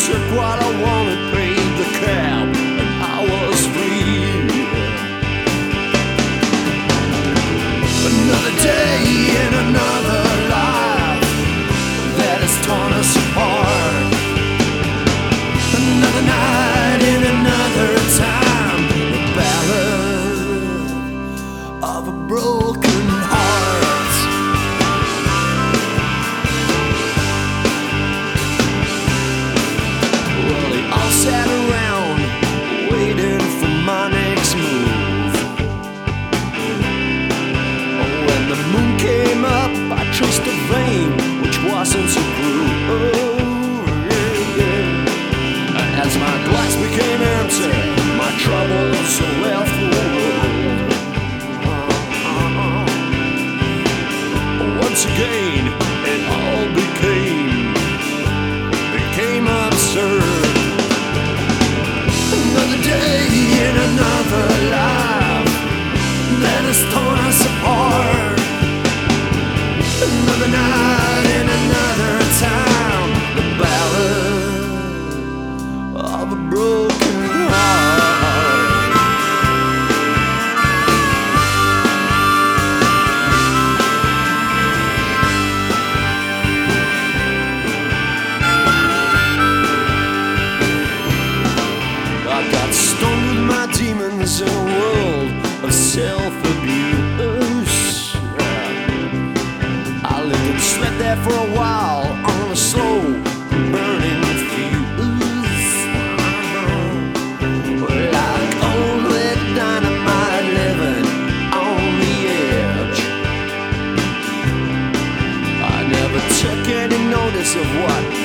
took what I wanted, paid the cab, and I was free. Another day in another life that has torn us apart. Another night in another time, the ballad of a broken heart. Well, they all sat around waiting for my next move. When the moon came up, I traced a vein which wasn't so cruel. As my glass became empty, my troubles so well full. Once again, it all became absurd. Another day in another life that has torn us apart. Another night in another time, the ballad of a broken heart. I got stoned with my demons in a world of self-abuse. I lived and slept there for a while on a slow burning fuse. Like old red dynamite living on the edge. I never took any notice of what